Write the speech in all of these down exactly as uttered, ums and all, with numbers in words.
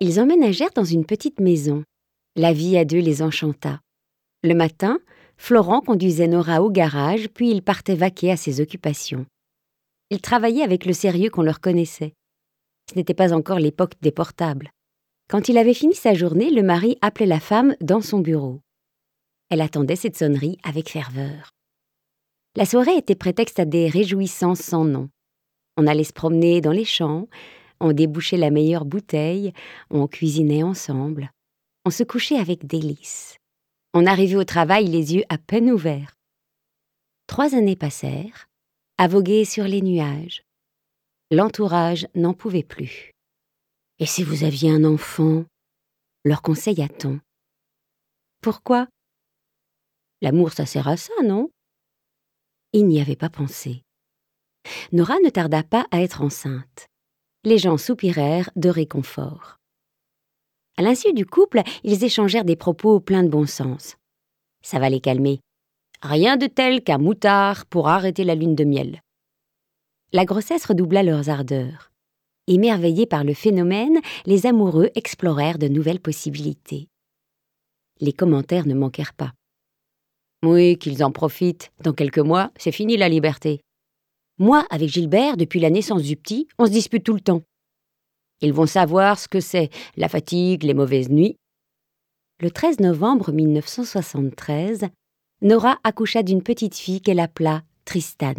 Ils emménagèrent dans une petite maison. La vie à deux les enchanta. Le matin, Florent conduisait Nora au garage, puis il partait vaquer à ses occupations. Ils travaillaient avec le sérieux qu'on leur connaissait. Ce n'était pas encore l'époque des portables. Quand il avait fini sa journée, le mari appelait la femme dans son bureau. Elle attendait cette sonnerie avec ferveur. La soirée était prétexte à des réjouissances sans nom. On allait se promener dans les champs, on débouchait la meilleure bouteille, on cuisinait ensemble, on se couchait avec délice. On arrivait au travail les yeux à peine ouverts. Trois années passèrent, à voguer sur les nuages. L'entourage n'en pouvait plus. « Et si vous aviez un enfant ?» leur conseilla-t-on. Pourquoi ? L'amour, ça sert à ça, non ? Il n'y avait pas pensé. Nora ne tarda pas à être enceinte. Les gens soupirèrent de réconfort. À l'insu du couple, ils échangèrent des propos pleins de bon sens. Ça va les calmer. Rien de tel qu'un moutard pour arrêter la lune de miel. La grossesse redoubla leurs ardeurs. Émerveillés par le phénomène, les amoureux explorèrent de nouvelles possibilités. Les commentaires ne manquèrent pas. Oui, qu'ils en profitent. Dans quelques mois, c'est fini la liberté. Moi, avec Gilbert, depuis la naissance du petit, on se dispute tout le temps. Ils vont savoir ce que c'est, la fatigue, les mauvaises nuits. Le treize novembre mille neuf cent soixante-treize, Nora accoucha d'une petite fille qu'elle appela Tristan.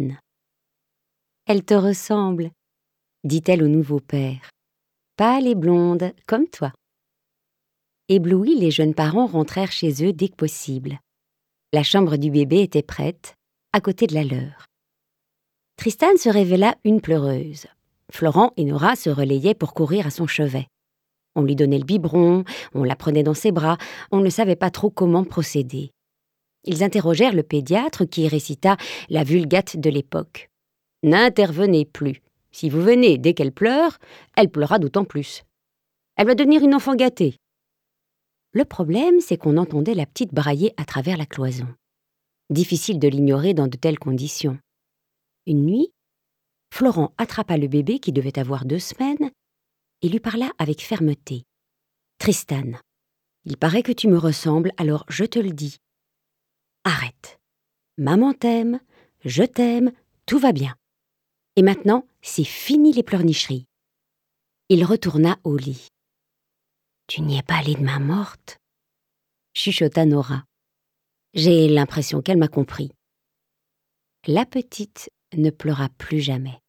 « Elle te ressemble », dit-elle au nouveau père. « Pâle et blonde, comme toi. » Éblouis, les jeunes parents rentrèrent chez eux dès que possible. La chambre du bébé était prête, à côté de la leur. Tristan se révéla une pleureuse. Florent et Nora se relayaient pour courir à son chevet. On lui donnait le biberon, on la prenait dans ses bras, on ne savait pas trop comment procéder. Ils interrogèrent le pédiatre qui récita la vulgate de l'époque. « N'intervenez plus. Si vous venez dès qu'elle pleure, elle pleurera d'autant plus. Elle va devenir une enfant gâtée. » Le problème, c'est qu'on entendait la petite brailler à travers la cloison. Difficile de l'ignorer dans de telles conditions. Une nuit, Florent attrapa le bébé qui devait avoir deux semaines et lui parla avec fermeté. « Tristan, il paraît que tu me ressembles, alors je te le dis. Arrête. Maman t'aime, je t'aime, tout va bien. Et maintenant, c'est fini les pleurnicheries. » Il retourna au lit. « Tu n'y es pas allé de main morte ?» chuchota Nora. J'ai l'impression qu'elle m'a compris. La petite ne pleura plus jamais.